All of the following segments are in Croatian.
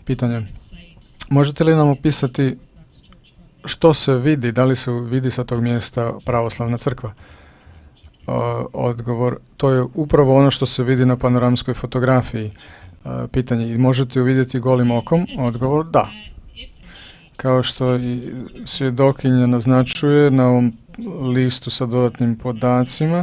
Pitanje. Možete li nam opisati što se vidi, da li se vidi sa tog mjesta pravoslavna crkva? Odgovor, to je upravo ono što se vidi na panoramskoj fotografiji. Pitanje, možete ju vidjeti golim okom? Odgovor, da. Kao što i svjedokinja naznačuje na ovom listu sa dodatnim podacima,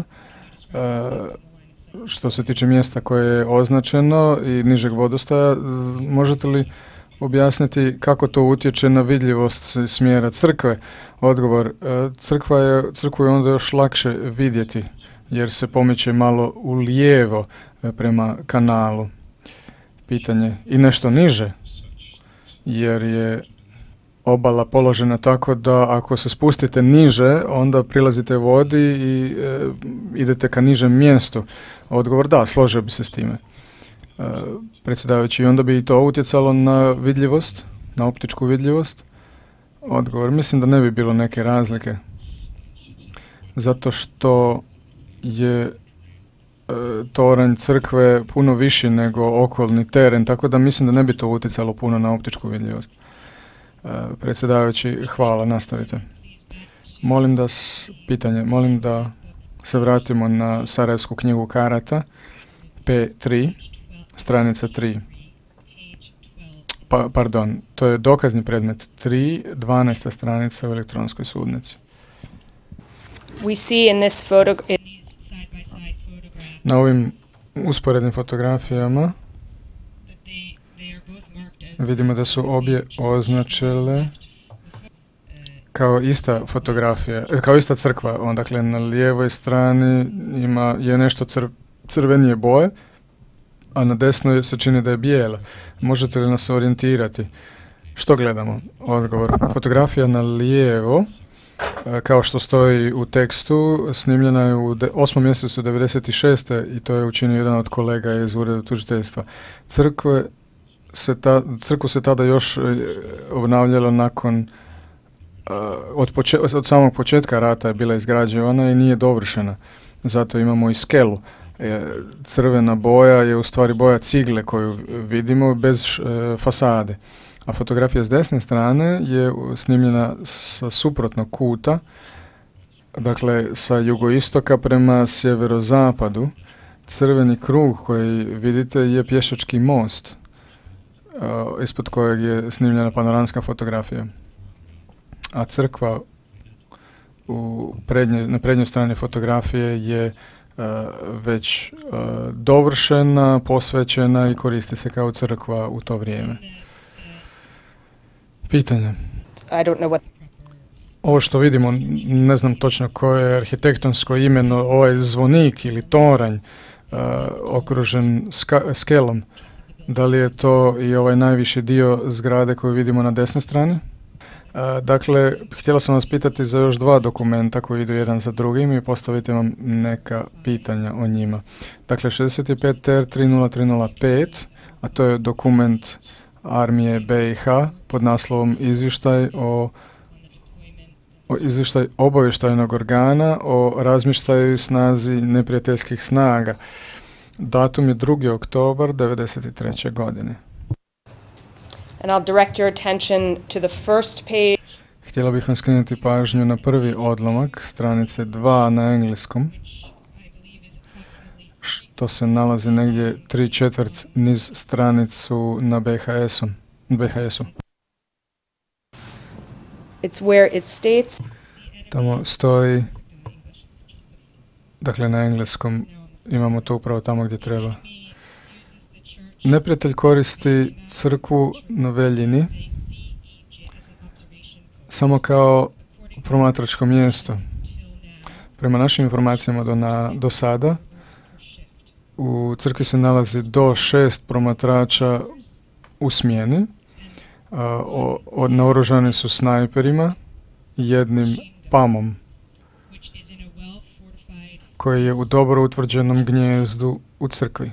što se tiče mjesta koje je označeno i nižeg vodostaja, možete li objasniti kako to utječe na vidljivost smjera crkve? Odgovor, crkvu je onda još lakše vidjeti jer se pomiče malo u lijevo prema kanalu. Pitanje, i nešto niže jer je obala položena tako da ako se spustite niže onda prilazite vodi i idete ka nižem mjestu. Odgovor, da, složio bi se s time. Predsjedavajući, i onda bi i to utjecalo na vidljivost, na optičku vidljivost? Odgovor, mislim da ne bi bilo neke razlike. Zato što je toranj crkve puno viši nego okolni teren, tako da mislim da ne bi to utjecalo puno na optičku vidljivost. Predsjedavajući, hvala, nastavite. Molim da se vratimo na Sarajevsku knjigu karata, P3, stranica 3. Pardon, to je dokazni predmet 3, 12. stranica u elektronskoj sudnici. Na ovim usporednim fotografijama vidimo da su obje označile kao ista fotografija, kao ista crkva. Dakle, na lijevoj strani je nešto crvenije boje, a na desnoj se čini da je bijela. Možete li nas orijentirati? Što gledamo? Odgovor. Fotografija na lijevo, kao što stoji u tekstu, snimljena je u 8. mjesecu 96. i to je učinio jedan od kolega iz Ureda tužiteljstva. Crkvu se tada još obnavljalo nakon, od samog početka rata je bila izgrađivana i nije dovršena. Zato imamo i skelu. Crvena boja je u stvari boja cigle koju vidimo bez fasade. A fotografija s desne strane je snimljena sa suprotnog kuta, dakle sa jugoistoka prema sjeverozapadu. Crveni krug koji vidite je pješački most, ispod kojeg je snimljena panoramska fotografija. A crkva na prednjoj strani fotografije je već dovršena, posvećena i koristi se kao crkva u to vrijeme. Pitanje. Ovo što vidimo, ne znam točno koje je arhitektonsko ime, ovaj zvonik ili toranj okružen skelom. Da li je to i ovaj najviši dio zgrade koju vidimo na desnoj strani? Dakle, htjela sam vas pitati za još dva dokumenta koji idu jedan za drugim i postaviti vam neka pitanja o njima. Dakle, 65 TR 30305, a to je dokument Armije BiH pod naslovom Izvještaj izvještaj obavještajnog organa o razmještaju i snazi neprijateljskih snaga. Datum je 2. oktobar 1993. godine. And I'll direct your attention to the first page. Htjela bih vam skrenuti pažnju na prvi odlomak, stranice 2 na engleskom, što se nalazi negdje 3/4 niz stranicu na BHS-u. It's where it states. Tamo stoji, dakle na engleskom, imamo to upravo tamo gdje treba. Neprijatelj koristi crkvu na Veljini samo kao promatračko mjesto. Prema našim informacijama do sada, u crkvi se nalazi do 6 promatrača u smjeni. Naoružani su snajperima i jednim pamom koji je u dobro utvrđenom gnijezdu u crkvi.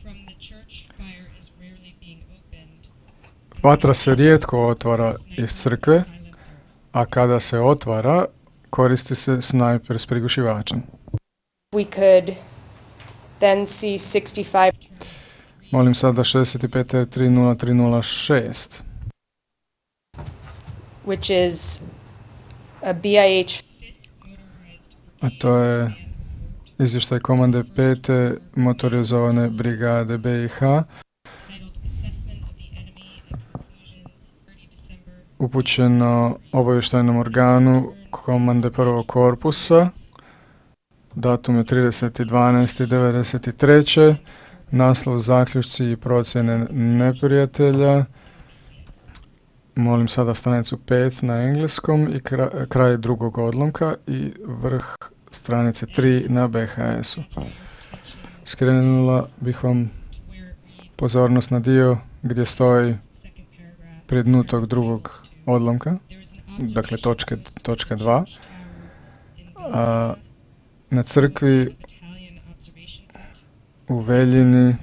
Vatra se rijetko otvara iz crkve, a kada se otvara, koristi se snajper s prigušivačem. We could then see 65. Molim sada 65R303006. which is a BIH A to je izvještaj komande 5. motorizovane brigade BiH upućeno obavještajnom organu komande 1. korpusa. Datum je 30.12.93. Naslov zaključci i procjene neprijatelja. Molim sada stranicu 5 na engleskom i kraj drugog odlomka i vrh stranice 3 na BHS-u. Skrenula bih vam pozornost na dio gdje stoji pri dnu tog drugog odlomka, dakle točka 2. Na crkvi u Veljini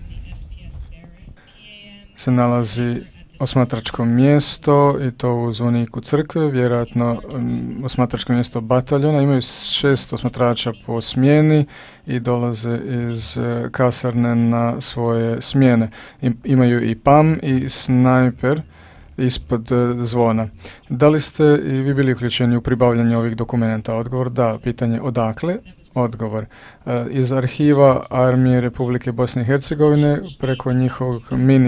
se nalazi osmatračko mjesto i to u zvoniku crkve, vjerojatno osmatračko mjesto bataljona. Imaju 6 osmatrača po smjeni i dolaze iz kasarne na svoje smjene. Imaju i PAM i snajper ispod zvona. Da li ste i vi bili uključeni u pribavljanje ovih dokumenta? Odgovor da. Pitanje odakle? Odgovor. Iz arhiva Armije Republike Bosne i Hercegovine preko njihovog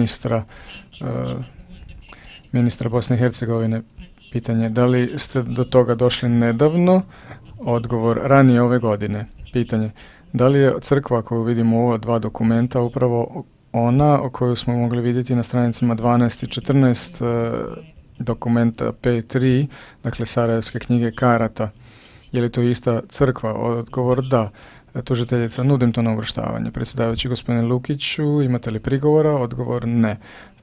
ministra Bosne i Hercegovine. Pitanje, da li ste do toga došli nedavno? Odgovor, ranije ove godine. Pitanje, da li je crkva koju vidimo u ova dva dokumenta upravo ona o kojoj smo mogli vidjeti na stranicama 12 i 14 dokumenta P3, dakle Sarajevske knjige karata? Je li to ista crkva? Odgovor da. Tužiteljica, nudim to na uvrštavanje. Predsjedavajući gospodine Lukiću, imate li prigovora? Odgovor ne.